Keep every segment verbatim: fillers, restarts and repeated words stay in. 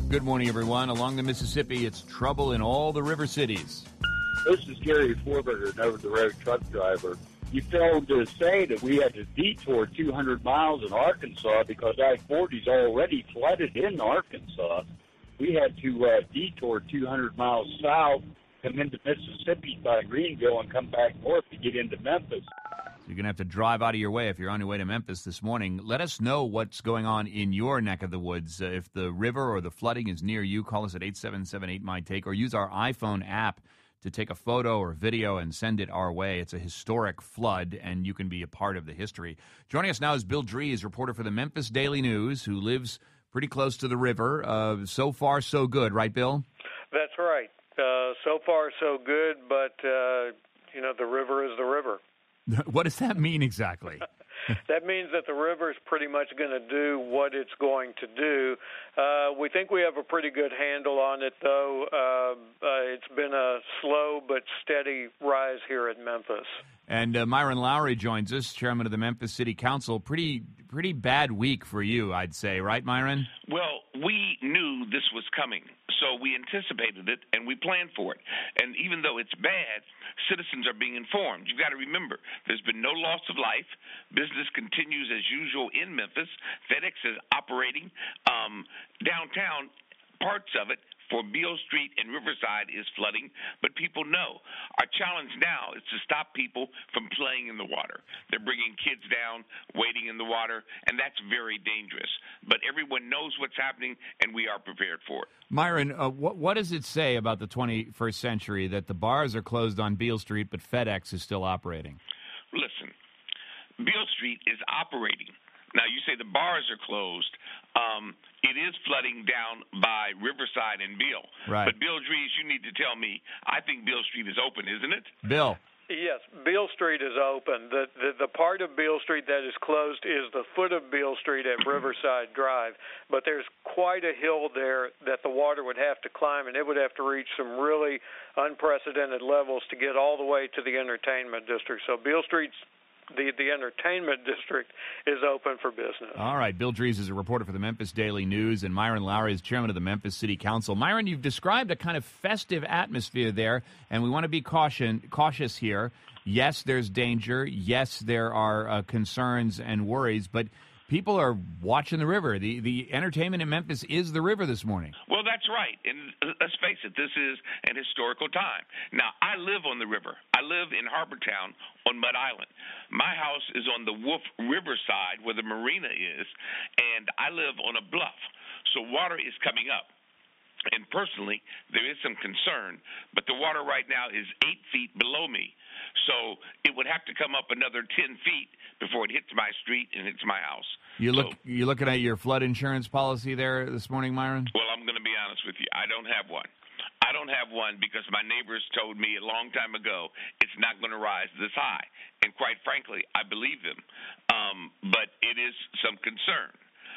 Good morning, everyone. Along the Mississippi, it's trouble in all the river cities. This is Gary Forberger, an over-the-road truck driver. You failed to say that we had to detour two hundred miles in Arkansas because I forty is already flooded in Arkansas. We had to uh, detour two hundred miles south, come into Mississippi by Greenville, and come back north to get into Memphis. You're going to have to drive out of your way if you're on your way to Memphis this morning. Let us know what's going on in your neck of the woods. Uh, if the river or the flooding is near you, call us at eight seven seven eight, M Y Take or use our iPhone app to take a photo or video and send it our way. It's a historic flood, and you can be a part of the history. Joining us now is Bill Dries, reporter for the Memphis Daily News, who lives pretty close to the river. Uh, so far, so good, right, Bill? That's right. Uh, so far, so good, but, uh, you know, the river is the river. What does that mean exactly? That means that the river is pretty much going to do what it's going to do. Uh, we think we have a pretty good handle on it, though. Uh, uh, it's been a slow but steady rise here in Memphis. And uh, Myron Lowry joins us, chairman of the Memphis City Council. Pretty pretty bad week for you, I'd say, right, Myron? Well, we knew this was coming, so we anticipated it, and we planned for it. And even though it's bad, citizens are being informed. You've got to remember, there's been no loss of life. Business continues as usual in Memphis. FedEx is operating. Um, downtown, parts of it, for Beale Street and Riverside is flooding, but people know. Our challenge now is to stop people from playing in the water. They're bringing kids down, wading in the water, and that's very dangerous. But everyone knows what's happening, and we are prepared for it. Myron, uh, what, what does it say about the twenty-first century that the bars are closed on Beale Street, but FedEx is still operating? Listen, Beale Street is operating. Now, you say the bars are closed. Um, it is flooding down by Riverside and Beale. Right. But, Bill Dries, you need to tell me, I think Beale Street is open, isn't it? Bill. Yes, Beale Street is open. The, the the part of Beale Street that is closed is the foot of Beale Street at Riverside Drive. But there's quite a hill there that the water would have to climb, and it would have to reach some really unprecedented levels to get all the way to the entertainment district. So Beale Street's The, the entertainment district is open for business. All right. Bill Dries is a reporter for the Memphis Daily News, and Myron Lowry is chairman of the Memphis City Council. Myron, you've described a kind of festive atmosphere there, and we want to be caution, cautious here. Yes, there's danger. Yes, there are uh, concerns and worries, but people are watching the river. The, the entertainment in Memphis is the river this morning. Well, that's right. And let's face it, this is an historical time. Now, I live on the river. I live in Harbortown on Mud Island. My house is on the Wolf River side where the marina is, and I live on a bluff. So water is coming up. And personally, there is some concern, but the water right now is eight feet below me. So it would have to come up another ten feet before it hits my street and hits my house. You look, so, you looking at your flood insurance policy there this morning, Myron? Well, I'm going to be honest with you. I don't have one. I don't have one because my neighbors told me a long time ago it's not going to rise this high. And quite frankly, I believe them. Um, but it is some concern.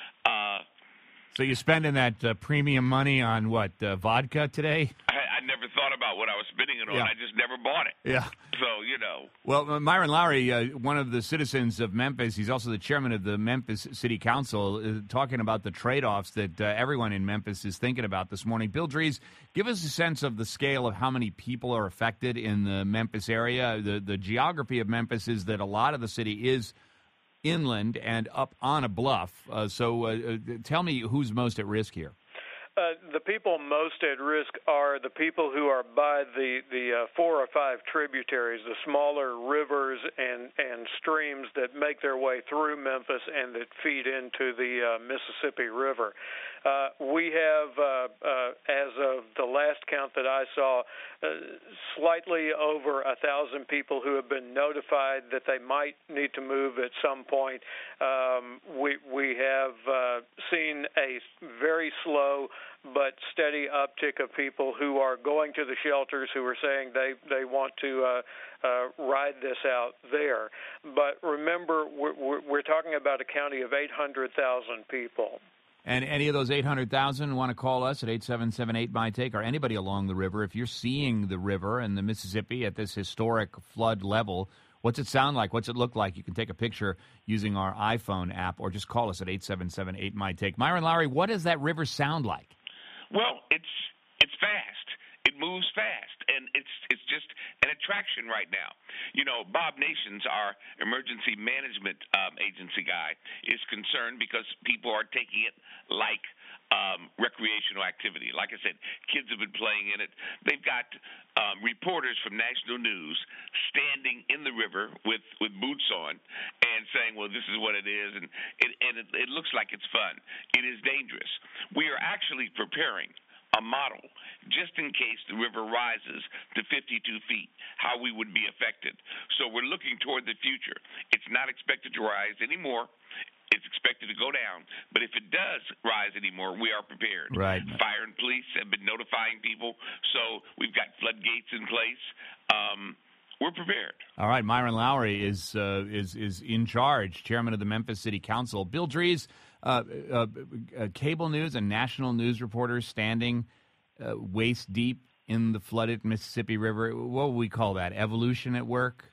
Uh, so you're spending that uh, premium money on what, uh, vodka today? I, I never thought about what I was spending it on. Yeah. I just never bought it. Yeah. So, you know. Well, uh, Myron Lowry, uh, one of the citizens of Memphis, he's also the chairman of the Memphis City Council, uh, talking about the trade-offs that uh, everyone in Memphis is thinking about this morning. Bill Dries, give us a sense of the scale of how many people are affected in the Memphis area. The, the geography of Memphis is that a lot of the city is inland and up on a bluff. Uh, so uh, tell me who's most at risk here. Uh, the people most at risk are the people who are by the the uh, four or five tributaries, the smaller rivers and, and streams that make their way through Memphis and that feed into the uh, Mississippi River. Uh, we have, uh, uh, as of the last count that I saw, uh, slightly over a thousand people who have been notified that they might need to move at some point. Um, we we have uh, seen a very slow but steady uptick of people who are going to the shelters, who are saying they, they want to uh, uh, ride this out there. But remember, we're, we're talking about a county of eight hundred thousand people. And any of those eight hundred thousand want to call us at eight seven seven eight, M Y Take, or anybody along the river. If you're seeing the river and the Mississippi at this historic flood level, what's it sound like? What's it look like? You can take a picture using our iPhone app or just call us at eight seven seven eight, M Y Take. Myron Lowry, what does that river sound like? Well, it's it's fast. It moves fast, and it's it's just an attraction right now. You know, Bob Nations, our emergency management um, agency guy, is concerned because people are taking it like um, recreational activity. Like I said, kids have been playing in it. They've got um, reporters from national news standing in the river with, with boots on and saying, well, this is what it is, and, it, and it, it looks like it's fun. It is dangerous. We are actually preparing a model just in case the river rises to fifty-two feet, how we would be affected. So we're looking toward the future. It's not expected to rise anymore. It's expected to go down. But if it does rise anymore, we are prepared. Right. Fire and police have been notifying people. So we've got floodgates in place. Um, we're prepared. All right. Myron Lowery is uh, is is in charge, chairman of the Memphis City Council. Bill Dries, uh, uh, uh, cable news and national news reporters standing uh, waist deep in the flooded Mississippi River. What would we call that? Evolution at work?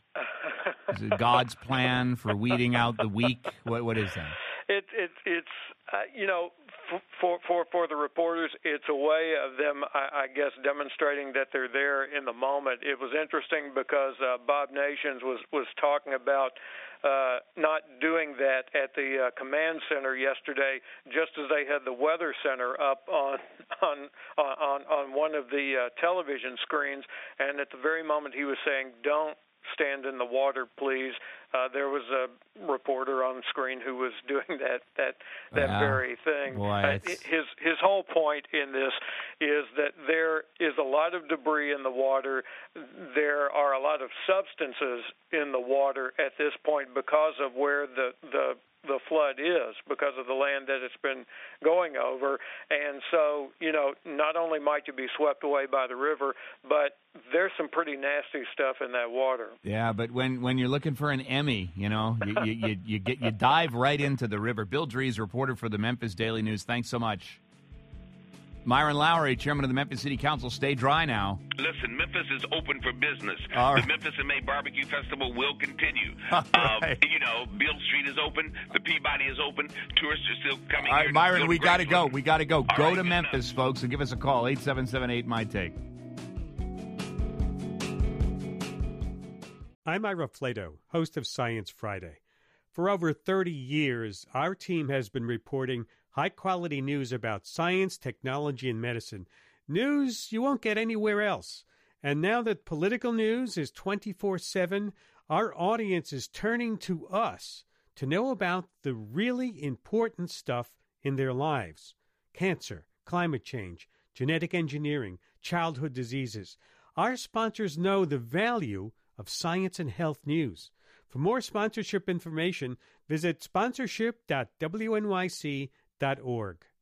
Is it God's plan for weeding out the weak? What what is that? It it it's uh, you know. For, for for the reporters, it's a way of them, I, I guess, demonstrating that they're there in the moment. It was interesting because uh, Bob Nations was, was talking about uh, not doing that at the uh, command center yesterday, just as they had the weather center up on on on on one of the uh, television screens, and at the very moment he was saying, "Don't stand in the water, please." Uh, there was a reporter on screen who was doing that that that wow. very thing. Boy, uh, his his whole point in this is that there is a lot of debris in the water. There are a lot of substances in the water at this point because of where the the the flood is, because of the land that it's been going over. And so, you know, not only might you be swept away by the river, but there's some pretty nasty stuff in that water. Yeah, but when, when you're looking for an Emmy, you know, you, you, you, you get you dive right into the river. Bill Dries, reporter for the Memphis Daily News. Thanks so much. Myron Lowery, chairman of the Memphis City Council. Stay dry now. Listen, Memphis is open for business. All right. The Memphis in May Barbecue Festival will continue. All um, right. You know, Beale Street is open. The Peabody is open. Tourists are still coming All right, here. Myron, we got to go. We got to go. All Go right, to good Memphis, enough. folks, and give us a call, eight seven seven eight, M Y Take. I'm Ira Flato, host of Science Friday. For over thirty years, our team has been reporting high-quality news about science, technology, and medicine. News you won't get anywhere else. And now that political news is twenty-four seven, our audience is turning to us to know about the really important stuff in their lives. Cancer, climate change, genetic engineering, childhood diseases. Our sponsors know the value of science and health news. For more sponsorship information, visit sponsorship dot w n y c dot org.